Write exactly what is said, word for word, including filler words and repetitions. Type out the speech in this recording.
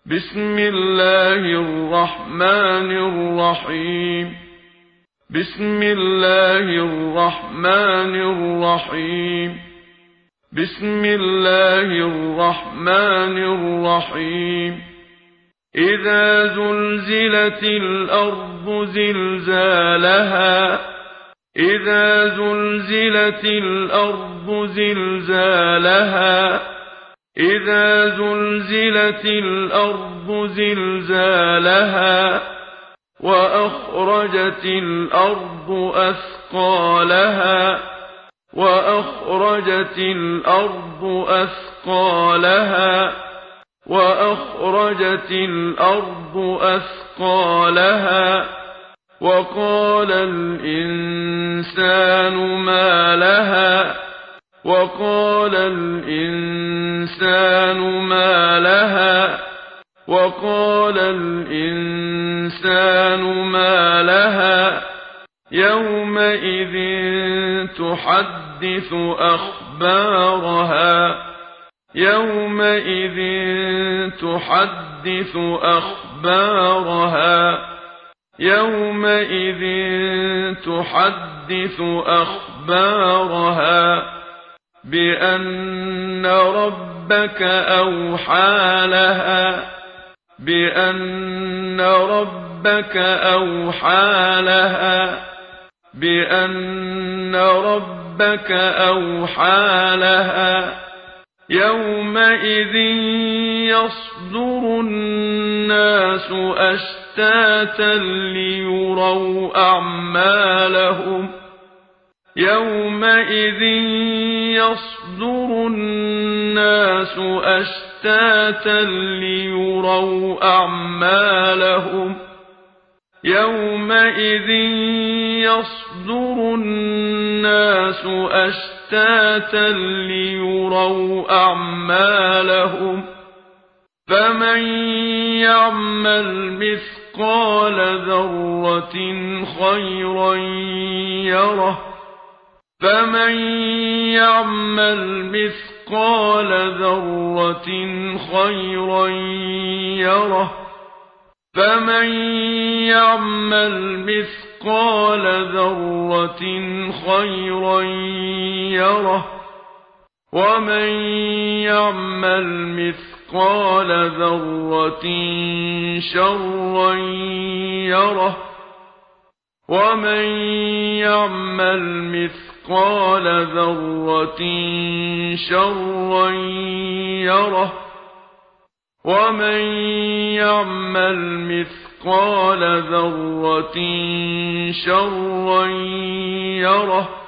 بسم الله الرحمن الرحيم بسم الله الرحمن الرحيم بسم الله الرحمن الرحيم إذا زلزلت الأرض زلزالها إذا زلزلت الأرض زلزالها إذا زلزلت الأرض زلزالها وأخرجت الأرض أثقالها وأخرجت الأرض أثقالها وأخرجت الأرض أثقالها وقال الإنسان ما لها وقال الإنسان ما لها وقال الإنسان ما لها يومئذ تحدث أخبارها يومئذ تحدث أخبارها يومئذ تحدث أخبارها بأن ربك أوحى لها بأن ربك أوحى لها بأن ربك أوحى لها يومئذ يصدر الناس أشتاتا ليروا أعمالهم يومئذ يصدر الناس أشتاتا ليروا أعمالهم يومئذ يصدر الناس أشتاتا ليروا أعمالهم فمن يعمل مثقال ذرة خيرا يره فمن يعمل مثقال ذرة خيرا يره فمن يعمل مثقال ذرة خيرا يره ومن يعمل مثقال ذرة شرا يره ومن يعمل مثقال ذرة شرا يره ومن يعمل مثقال ذرة شرا يره